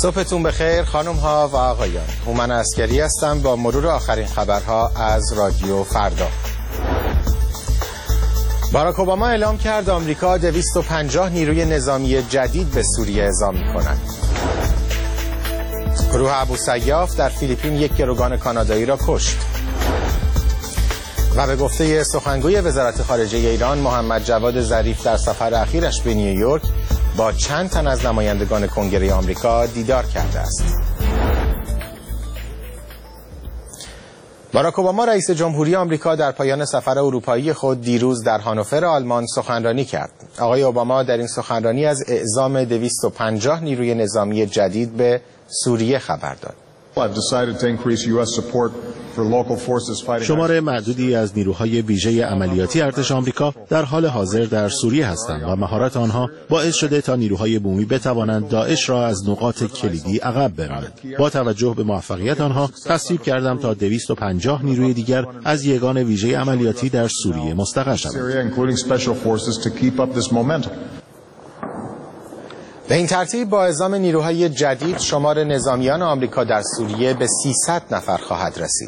صبحتون بخیر خانم ها و آقایان. هومن عسکری هستم با مرور آخرین خبرها از رادیو فردا. باراک اوباما اعلام کرد آمریکا 250 نیروی نظامی جدید به سوریه اعزام می‌کند. گروه ابوسیاف در فیلیپین یک گروگان کانادایی را کشت. و به گفته سخنگوی وزارت خارجه ایران محمد جواد ظریف در سفر اخیرش به نیویورک با چند تن از نمایندگان کنگره آمریکا دیدار کرده است. باراک اوباما رئیس جمهوری آمریکا در پایان سفر اروپایی خود دیروز در هانوفر آلمان سخنرانی کرد. آقای اوباما در این سخنرانی از اعزام 250 نیروی نظامی جدید به سوریه خبر داد. شمار معدودی از نیروهای ویژه عملیاتی ارتش آمریکا در حال حاضر در سوریه هستند و مهارت آنها باعث شده تا نیروهای بومی بتوانند داعش را از نقاط کلیدی عقب برانند. با توجه به موفقیت آنها تصویب کردم تا 250 نیروی دیگر از یگان ویژه عملیاتی در سوریه مستقر شوند. به این ترتیب با اعزام نیروهای جدید شمار نظامیان آمریکا در سوریه به 300 نفر خواهد رسید.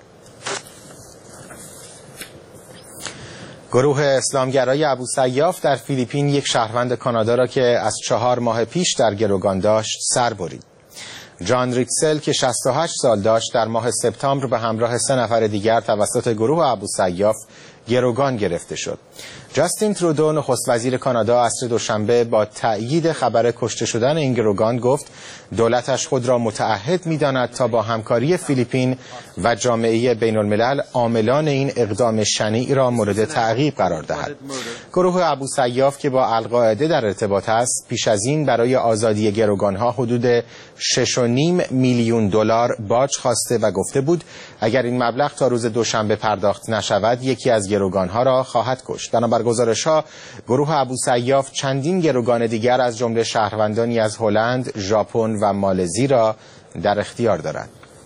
گروه اسلامگرای ابوسیاف در فیلیپین یک شهروند کانادا را که از 4 ماه پیش در گروگان داشت سر برید. جان ریکسل که 68 سال داشت در ماه سپتامبر به همراه 3 نفر دیگر توسط گروه ابوسیاف گروگان گرفته شد. جاستین ترودو نخست وزیر کانادا عصر دوشنبه با تأیید خبر کشته شدن این گروگان گفت دولتش خود را متعهد می‌داند تا با همکاری فیلیپین و جامعه بین‌الملل عاملان این اقدام شنیع را مورد تعقیب قرار دهد. گروه ابوسیاف که با القاعده در ارتباط است پیش از این برای آزادی گروگان‌ها حدود 6.5 میلیون دلار باج خواسته و گفته بود اگر این مبلغ تا روز دوشنبه پرداخت نشود یکی از گروگان‌ها را خواهد کشت. بنابر گزارش‌ها گروه ابوسیاف چندین گروگان دیگر از جمله شهروندانی از هلند، ژاپن و مالزی را در اختیار دارد.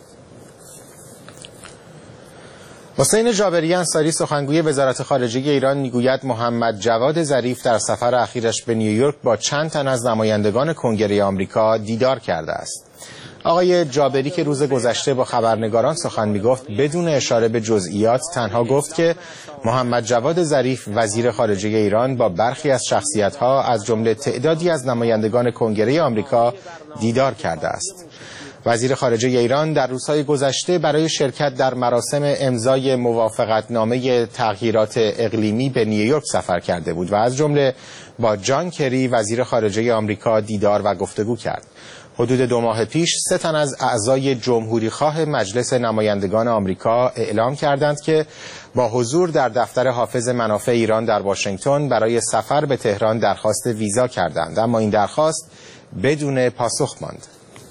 حسین جابری انصاری سخنگوی وزارت خارجه ایران میگوید محمد جواد ظریف در سفر اخیرش به نیویورک با چند تن از نمایندگان کنگره آمریکا دیدار کرده است. آقای جابری که روز گذشته با خبرنگاران سخن میگفت بدون اشاره به جزئیات تنها گفت که محمد جواد ظریف وزیر خارجه ایران با برخی از شخصیت‌ها از جمله تعدادی از نمایندگان کنگره آمریکا دیدار کرده است. وزیر خارجه ایران در روزهای گذشته برای شرکت در مراسم امضای موافقتنامه تغییرات اقلیمی به نیویورک سفر کرده بود و از جمله با جان کری وزیر خارجه آمریکا دیدار و گفتگو کرد. حدود 2 ماه پیش 3 تن از اعضای جمهوریخواه مجلس نمایندگان آمریکا اعلام کردند که با حضور در دفتر حافظ منافع ایران در واشنگتن برای سفر به تهران درخواست ویزا کردند، اما این درخواست بدون پاسخ ماند.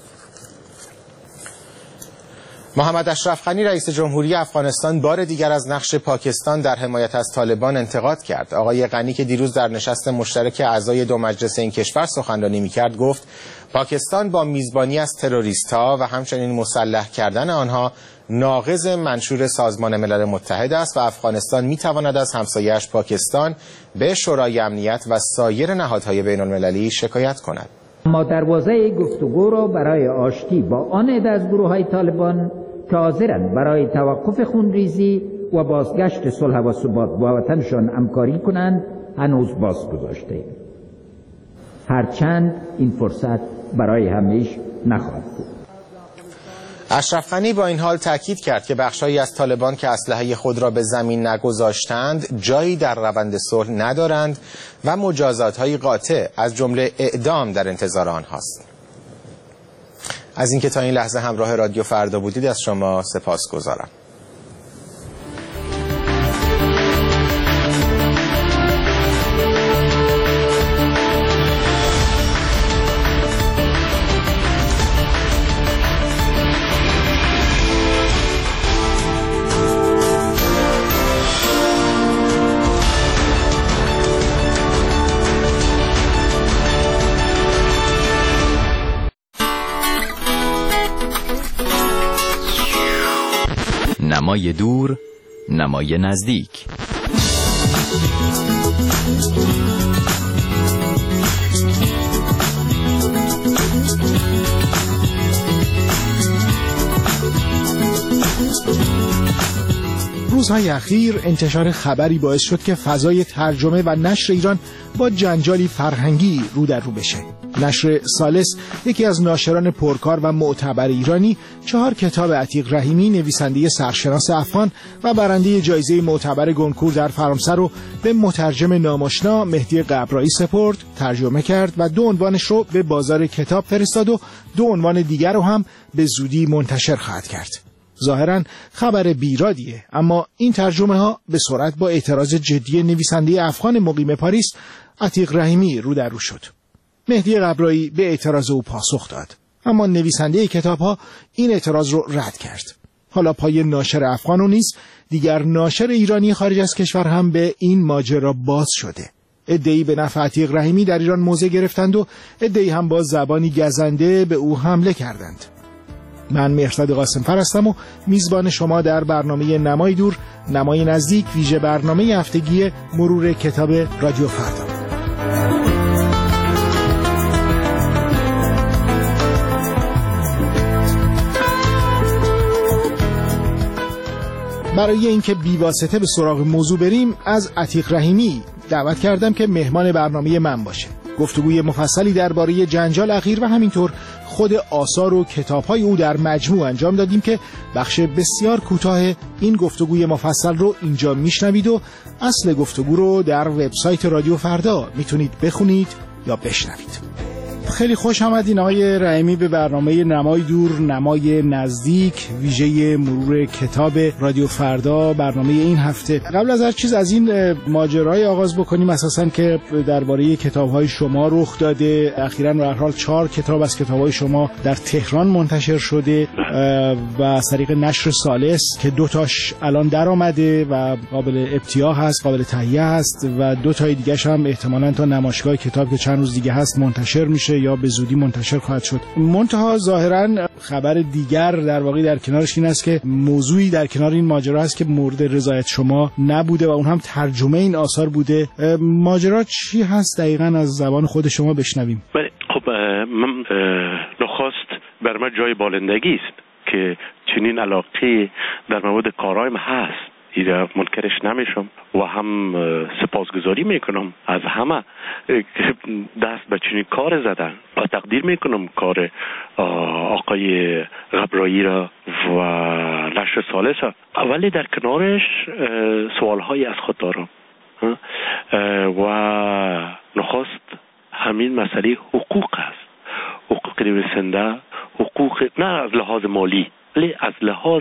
محمد اشرف غنی رئیس جمهوری افغانستان بار دیگر از نقش پاکستان در حمایت از طالبان انتقاد کرد. آقای غنی که دیروز در نشست مشترک اعضای 2 مجلس این کشور سخنرانی می‌کرد گفت پاکستان با میزبانی از تروریست‌ها و همچنین مسلح کردن آنها ناقض منشور سازمان ملل متحد است و افغانستان می‌تواند از همسایه‌اش پاکستان به شورای امنیت و سایر نهادهای بین‌المللی شکایت کند. ما دروازه گفتگو را برای آشتی با آن عده از گروه‌های طالبان که حاضرند برای توقف خونریزی و بازگشت صلح و ثبات با وطنشان همکاری کنند هنوز باز گذاشته. هرچند این فرصت برای همیشه نخواهد بود. اشرف غنی با این حال تاکید کرد که بخش‌هایی از طالبان که اسلحه خود را به زمین نگذاشتند جایی در روند صلح ندارند و مجازات‌های قاطع از جمله اعدام در انتظار آنهاست. از اینکه تا این لحظه همراه رادیو فردا بودید از شما سپاسگزارم. نمای دور، نمای نزدیک. روزهای اخیر انتشار خبری باعث شد که فضای ترجمه و نشر ایران با جنجالی فرهنگی رو در رو بشه. نشر ثالث، یکی از ناشران پرکار و معتبر ایرانی، 4 کتاب عتیق رحیمی، نویسنده سرشناس افغان و برنده جایزه معتبر گونکور در فرانسه رو به مترجم ناماشنا مهدی قبرایی سپرد، ترجمه کرد و 2 عنوانش رو به بازار کتاب فرستاد و 2 عنوان دیگر رو هم به زودی منتشر خواهد کرد. ظاهراً خبر بیرادیه، اما این ترجمه ها به سرعت با اعتراض جدی نویسنده افغان مقیم پاریس عتیق رحیمی رو در رو شد. مهدی قبرایی به اعتراض او پاسخ داد، اما نویسنده کتاب ها این اعتراض رو رد کرد. حالا پای ناشر افغان و نیز دیگر ناشر ایرانی خارج از کشور هم به این ماجرا باز شده. عده‌ای به نفع عتیق رحیمی در ایران موضع گرفتند و عده‌ای هم با زبانی گزنده به او حمله کردند. من مهرداد قاسم‌فر هستم و میزبان شما در برنامه نمای دور، نمای نزدیک، ویژه برنامه هفتگی مرور کتاب رادیو فردا. برای اینکه بی‌واسطه به سراغ موضوع بریم، از عتیق رحیمی دعوت کردم که مهمان برنامه من باشه. گفتگوی مفصلی درباره جنجال اخیر و همینطور خود آثار و کتاب‌های او در مجموع انجام دادیم که بخش بسیار کوتاه این گفتگوی مفصل رو اینجا میشنوید و اصل گفتگو رو در وبسایت رادیو فردا میتونید بخونید یا بشنوید. خیلی خوش آمدین آقای رحیمی به برنامه نمای دور، نمای نزدیک، ویژه مرور کتاب رادیو فردا، برنامه این هفته. قبل از هر چیز از این ماجرای آغاز بکنیم اساساً که درباره کتاب‌های شما رخ داده. اخیراً به هر حال 4 کتاب از کتاب‌های شما در تهران منتشر شده و از طریق نشر ثالث که 2 تاش الان در آمده و قابل ابتیاع هست، قابل تهیه هست و 2 تای دیگه‌ش هم احتمالاً تا نمایشگاه کتاب که چند روز دیگه هست منتشر میشه یا به زودی منتشر خواهد شد. منتها ظاهراً خبر دیگر در واقع در کنارش این است که موضوعی در کنار این ماجرا هست که مورد رضایت شما نبوده و اون هم ترجمه این آثار بوده. ماجرا چی هست دقیقاً از زبان خود شما بشنویم؟ خب من نخست بر من جای بالندگی است که چنین علاقه در مورد کارایم هست. ایده منکرش نمیشم و هم سپاسگزاری میکنم از همه دست به چنین کار زدن و تقدیر میکنم کار آقای قبرایی را و نشر ثالث را. ولی در کنارش سوالهایی از خود دارم و نخست همین مسئله حقوق است. حقوق نویسنده، حقوق نه از لحاظ مالی ولی از لحاظ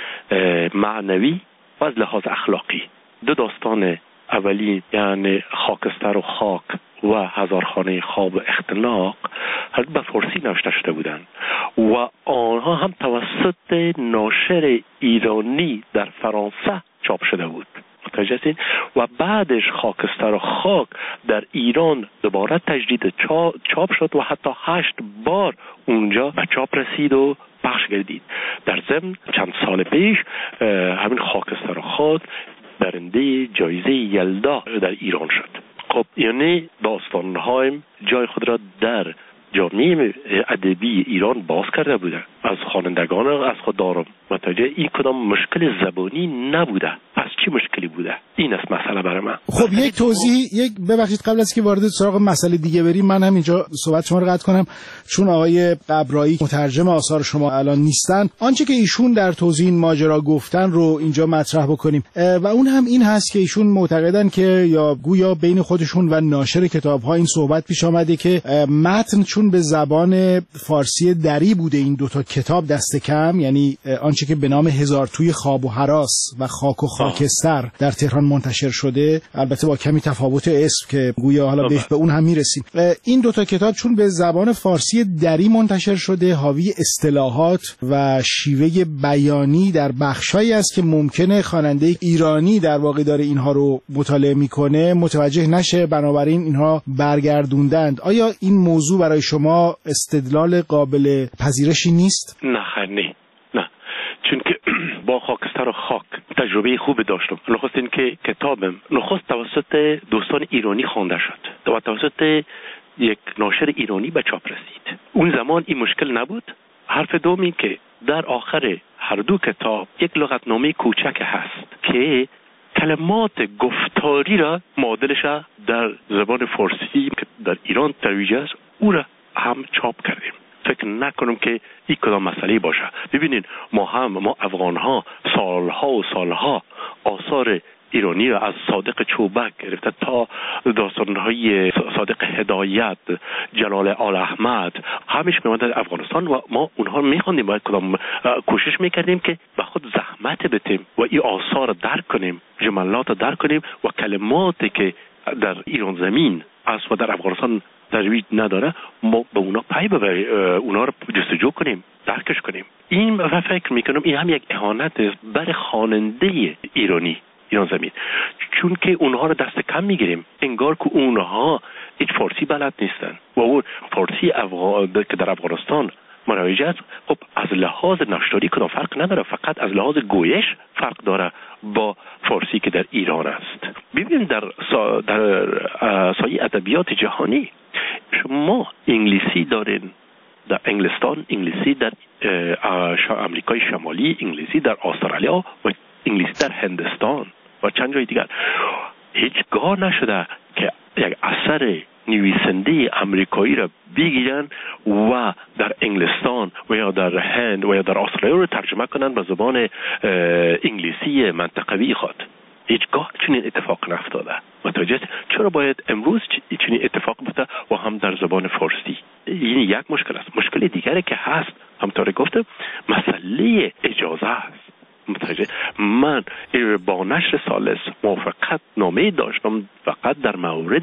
معنوی و از لحاظ اخلاقی. 2 داستان اولی یعنی خاکستر و خاک و هزارخانه خواب اختناق به فارسی نوشته شده بودند و آنها هم توسط ناشر ایرانی در فرانسه چاپ شده بود. متوجه و بعدش خاکستر و خاک در ایران دوباره تجدید چاپ شد و حتی 8 بار اونجا به چاپ رسید و پخش گردید. در ضمن چند سال پیش همین خاکستر و خاک برنده جایزه یلدا در ایران شد. خب یعنی داستان‌هایم جای خود را در جامعه ادبی ایران باز کرده بوده. از خوانندگان از خود دارم متوجه این کدام مشکل زبانی نبوده. از چی مشکلی بوده؟ این است مسئله برای من. خب یک توضیح، ببخشید قبل از که وارد سراغ مسئله دیگه بریم من هم اینجا صحبت شما رو قطع کنم چون آقای قبرایی مترجم آثار شما الان نیستن. آنچه که ایشون در توضیح این ماجرا گفتن رو اینجا مطرح بکنیم و اون هم این هست که ایشون معتقدن که یا گویا بین خودشون و ناشر کتاب‌ها این صحبت پیش آمده که متن چون به زبان فارسی دری بوده این 2 تا کتاب دست کم، یعنی آنچه که به نام هزار توی خواب و هراس و خاک و خاکستر در تهران منتشر شده، البته با کمی تفاوت اسم که گویا حالا به اون هم میرسیم. این 2 تا کتاب چون به زبان فارسی دری منتشر شده حاوی اصطلاحات و شیوه بیانی در بخشایی است که ممکنه خواننده ایرانی در واقع داره اینها رو مطالعه میکنه متوجه نشه، بنابراین اینها برگردوندند. آیا این موضوع برای شما استدلال قابل پذیرشی نیست؟ نه چون که با خاکستر و خاک تجربه خوب داشتم. نخست این که کتابم نخست توسط دوستان ایرانی خوانده شد و توسط یک ناشر ایرانی به چاپ رسید. اون زمان این مشکل نبود. حرف دوم این که در آخر هر دو کتاب یک لغتنامه کوچک هست که کلمات گفتاری را معادلش در زبان فارسی که در ایران ترویج است او را هم چاپ کردیم. فکر نکنم که این کدام مسئله باشه. ببینید ما افغان ها سالها آثار ایرانی را از صادق چوبک گرفته تا داستان‌های صادق هدایت، جلال آل احمد همیشه می‌آمد در افغانستان و ما اونها می‌خواندیم و کدام کوشش می‌کردیم که به خود زحمت بدیم و این آثار را درک کنیم، جملات را درک کنیم و کلماتی که در ایران زمین است و در افغانستان ترویج نداره ما به اونا پی ببریم، اونا رو جستجو کنیم، درکش کنیم. این فکر میکنم این هم یک اهانت است بر خواننده ایران زمین، چون که اونها رو دست کم میگیریم، انگار که اونها هیچ فارسی بلد نیستن و اون فارسی که در افغانستان مروج است خب از لحاظ نشتاری کدام فرق نداره، فقط از لحاظ گویش فرق داره با فارسی که در ایران است. ببینید در سایه ادبیات جهانی شما انگلیسی دارین در انگلستان، انگلیسی در امریکای شمالی، انگلیسی در استرالیا و انگلیسی در هندستان و چند جای دیگر. هیچگاه نشده که یک اثر نویسنده امریکایی را بگیرن و در انگلستان و یا در هند و یا در استرالیا رو ترجمه کنن به زبان انگلیسی منطقوی خود. هیچگاه چنین اتفاق نفتاده. متوجه چرا باید امروز چنین اتفاق بیفته و هم در زبان فارسی؟ این یک مشکل است. مشکل دیگری که هست همطور گفتم مسئله اجازه است. متوجه من با نشر ثالث موافقت نامه داشتم فقط در مورد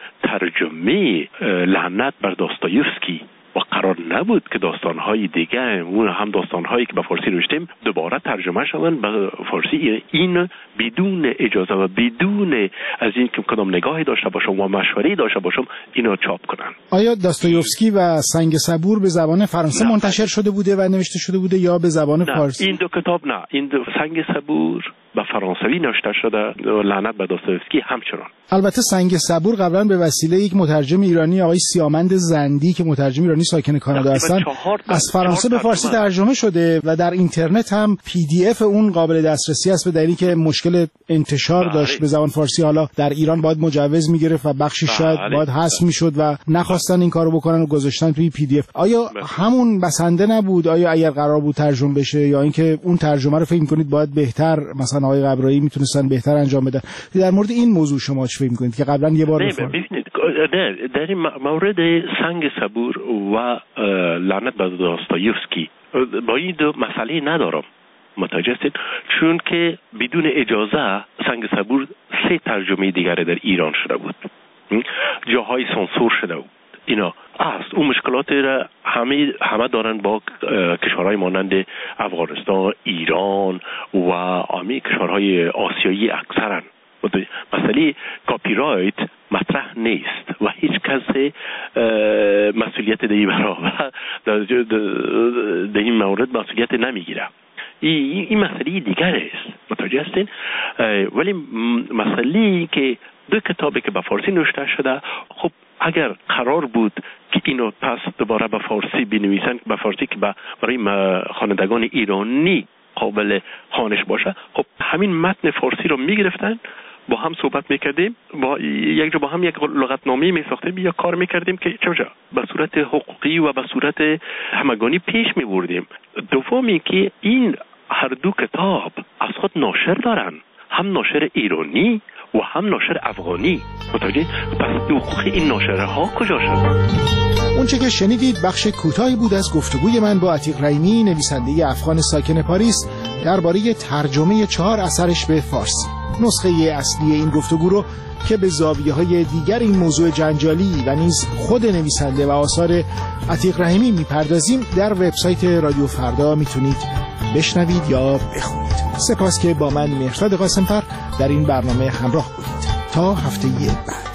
ترجمه لعنت بر داستایوفسکی و قرار نبود که داستان‌های دیگه اون هم داستان‌هایی که به فارسی نوشتیم دوباره ترجمه شوند به فارسی. این بدون اجازه و بدون از این که کدام نگاهی داشته باشم و مشوره‌ای داشته باشم اینو چاپ کنن. آیا داستایوفسکی و سنگ صبور به زبان فرانسه منتشر شده بوده و نوشته شده بوده یا به زبان فارسی؟ این دو کتاب نه، این دو سنگ صبور به فرانسوی نوشته شده و لعنت بر داستایوفسکی همچنان. البته سنگ صبور قبلا به وسیله یک مترجم ایرانی آقای سیامند زندی که مترجم ایرانی ساکن کانادا هستن از فرانسه به فارسی ترجمه شده و در اینترنت هم PDF اون قابل دسترسی است، به دلیلی که مشکل انتشار داشت به زبان فارسی. حالا در ایران باید مجوز میگرفت و بخشی شاید باید حذف میشد و نخواستن این کارو بکنن و گذاشتن توی PDF. آیا همون بسنده نبود؟ آیا اگر قرار بود ترجمه بشه یا اینکه اون ترجمه رو فکر می‌کنید باید بهتر مثلا آقای قبرایی میتونستن بهتر انجام بدن؟ در مورد این موضوع شما چه فکر می‌کنید که قبلا یه بار ببینید در این مورد سنگ صبور و لعنت بر داستایوفسکی با این دو مسئله ندارم، متوجه هستید؟ چون که بدون اجازه سنگ صبور 3 ترجمه دیگر در ایران شده بود، جاهای سانسور شده بود. اینا است اون مشکلات را همه دارن با کشورهای مانند افغانستان، ایران و همه کشورهای آسیایی اکثرا. مسئله کاپی رایت مطرح نیست و هیچ کس مسئولیت در برابر در این مورد مسئولیت نمیگیره. این مسئله دیگر است، متوجه هستین؟ ولی مسئله که دو کتابی که به فارسی نوشته شده، خب اگر قرار بود که اینو پس دوباره به فارسی بنویسن، به فارسی که برای خوانندگان ایرانی قابل خوانش باشه، خب همین متن فارسی رو میگرفتن، با هم صحبت میکردیم، با یک جا با هم یک لغتنامه میساختیم یا کار میکردیم که چه به صورت حقوقی و به صورت همگانی پیش میبردیم. دومی که این هر دو کتاب از خود ناشر دارن، هم ناشر ایرانی و هم ناشر افغانی. متوجه؟ پس حقوق این ناشرها کجا شد؟ اون چه که شنیدید بخش کوتاهی بود از گفتگوی من با عتیق رحیمی، نویسنده افغان ساکن پاریس، درباره ترجمه 4 اثرش به فارسی. نسخه اصلی این گفتگو رو که به زاویه‌های دیگر این موضوع جنجالی و نیز خود نویسنده و آثار عتیق رحیمی میپردازیم در وبسایت رادیو فردا میتونید بشنوید یا بخونید. سپاس که با من مهرداد قاسم‌فر در این برنامه همراه بودید. تا هفته بعد.